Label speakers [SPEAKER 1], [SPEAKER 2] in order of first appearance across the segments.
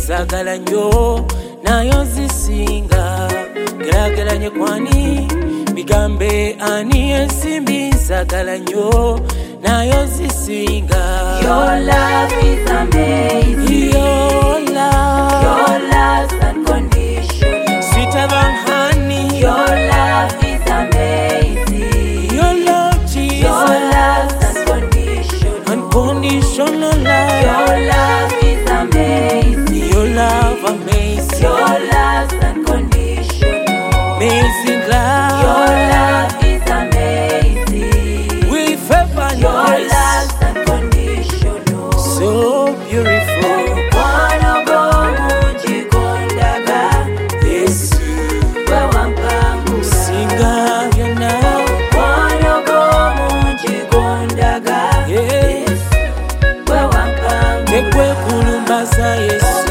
[SPEAKER 1] sagala nnyo nayo zisinga gerageranye kwani bigambe ani ensimbi sagala nnyo nayo zisinga.
[SPEAKER 2] Your love is amazing.
[SPEAKER 1] Your
[SPEAKER 2] love's unconditional.
[SPEAKER 1] Sweeter than honey.
[SPEAKER 2] Your love is amazing.
[SPEAKER 1] Your love, Jesus.
[SPEAKER 2] Your love's unconditional.
[SPEAKER 1] Unconditional love.
[SPEAKER 2] Your love is amazing.
[SPEAKER 1] Your love amazing.
[SPEAKER 2] Your love's unconditional.
[SPEAKER 1] Amazing love.
[SPEAKER 2] Your love is amazing.
[SPEAKER 1] With favor and
[SPEAKER 2] Your
[SPEAKER 1] grace.
[SPEAKER 2] love's unconditional.
[SPEAKER 1] So beautiful.
[SPEAKER 2] Yes.
[SPEAKER 1] Singa byonna. Yes. Tekwekulumbaza Yesu.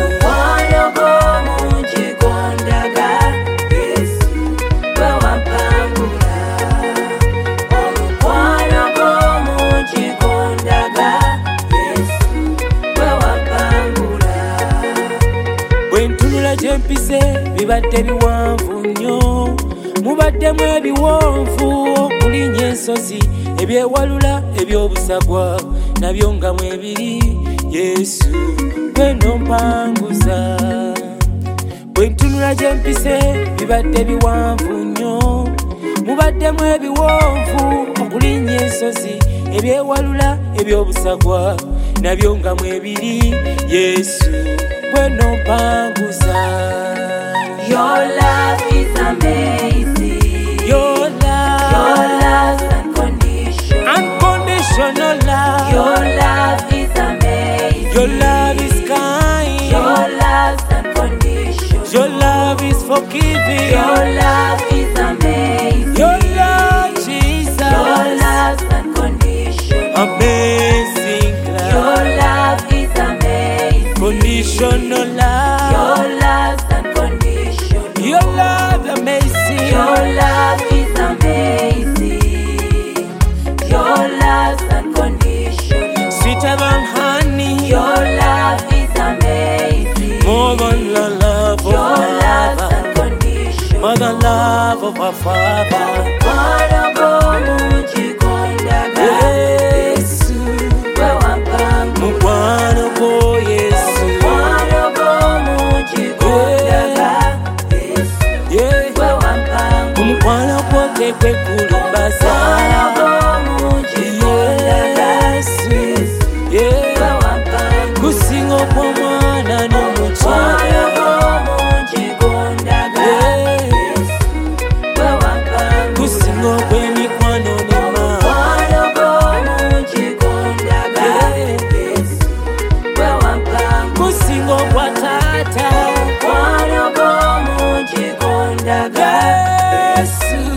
[SPEAKER 1] Bwentunula gyempise bibadde biwanvu nnyo, mubaddemu ebiwonvu okulinnya ensozi, ebyewalula eby'obusagwa nabyo nga mwebiri. Yesu gweno mpanguza. Bwentunula gyempise bibadde biwanvu nnyo, mubaddemu ebiwonvu okulinnya ensozi, ebyewalula eby'obusagwa nabyo nga mwebiri. Yesu gweno mpanguza.
[SPEAKER 2] Your love is amazing.
[SPEAKER 1] Your
[SPEAKER 2] love's unconditional.
[SPEAKER 1] Unconditional love.
[SPEAKER 2] Your love is amazing.
[SPEAKER 1] Your love is kind.
[SPEAKER 2] Your love's unconditional.
[SPEAKER 1] Your love is forgiving.
[SPEAKER 2] Your love is amazing.
[SPEAKER 1] Your love, Jesus.
[SPEAKER 2] Your love's unconditional.
[SPEAKER 1] Amazing love.
[SPEAKER 2] Your love is amazing.
[SPEAKER 1] Conditional love.
[SPEAKER 2] Your love's unconditional.
[SPEAKER 1] Your love amazing.
[SPEAKER 2] Your love is amazing. Your love's unconditional.
[SPEAKER 1] Sweeter than honey.
[SPEAKER 2] Your love is amazing.
[SPEAKER 1] More than the love of
[SPEAKER 2] Your
[SPEAKER 1] our
[SPEAKER 2] love's
[SPEAKER 1] Father.
[SPEAKER 2] unconditional.
[SPEAKER 1] More than love of our Father. Yesu. Mukwano gwo Yesu. Yeah. Omukwano gwo tekwekulumbaza. Yesu. Yeah. Gusinga okw'omwana n'omukyala. Gusinga okw'emikwano n'emma. Gusinga okwa taata. Yesu.